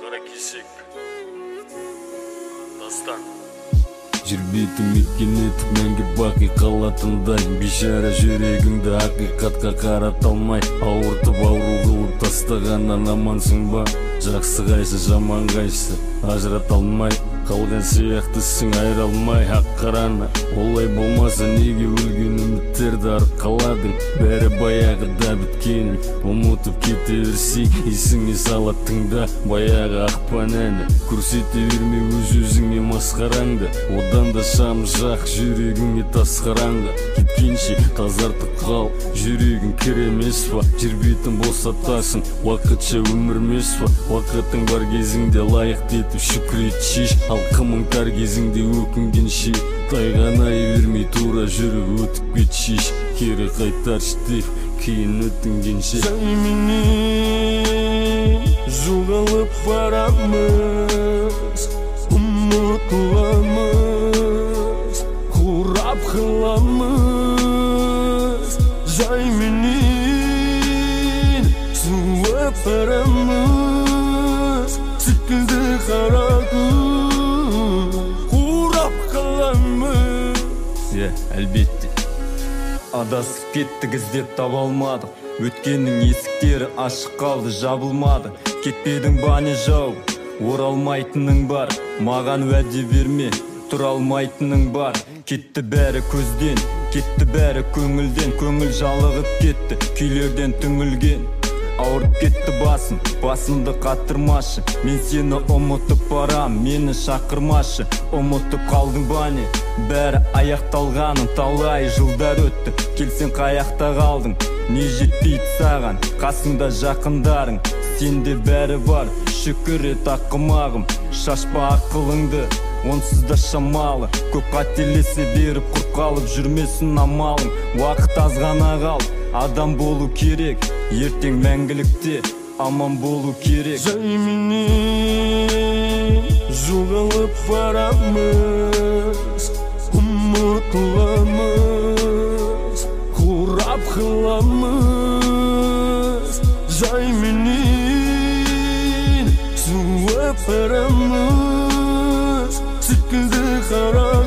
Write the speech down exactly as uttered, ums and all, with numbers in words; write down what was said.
Kara kesek Dastан Жүрбейтім еткен етіп мәңгі бақи қалатындай Бейшара жүрегіңді ақиқатқа қарата алмай Ауыртып ауру қылып тастағаннан амансың ба? Жақсы қайсы жаман қайсы ажырата алмай қалған сияқтысың айыра алмай ақ қараны Олай болмаса неге өлген үміттерді арқаладың? Бәрі баяғыда біткенін ұмытып кете берсей есіңе салады тыңда баяғы ақпан әні Көрсете берме өз өзіңе масқараңды Одан да шам жақ жүрегіңе тас қараңғы Кеткенше тазартып қал жүрегің керемес па? Жер бетін босатасың уақытша өмірмес па? Уақытың бар кезіңде лайықты етіп шүкірет шеш Ал қымыңтар кезіңде өкінгенше тайғанай бермей тура жүріп өтіп кетшеш Кері қайтаршы деп кейін өтінгенше Жайменен жоғалып барамыз ұмытыламыз құрап қыламыз Жайменен суып барамыз секілді қара күн құрап қыламыз. Е, әлбетте адасып кеттік іздеп таба алмадық Өткеннің есіктері ашық қалды жабылмады Кетпедің ба не жау оралмайтының бар Маған уәде берме тұра алмайтының бар Кетті бәрі көзден кетті бәрі көңілден Көңіл жалығып кетті күйлерден түңілген Ауырып кетті басым, басымды қаттырмашы Мен сені ұмытып барам, мені шақырмашы Ұмытып қалдың ба не? Бәрі аяқталғанын талай жылдар өтті Келсең қаяқта қалдың, не жетпейді саған Қасыңда жақындарың, сенде бәрі бар Шүкір ет ақымағым, шашпа ақылыңды Онсыз да шамалы, көп қателесе беріп құрып қалып жүрмесін амалың Уақыт аз ғана қал, адам болу керек Ертең мәңгілікте аман болу керек Жайменен жоғалып барамыз ұмытыламыз құрап қыламыз Жайменен суып барамыз секілді қара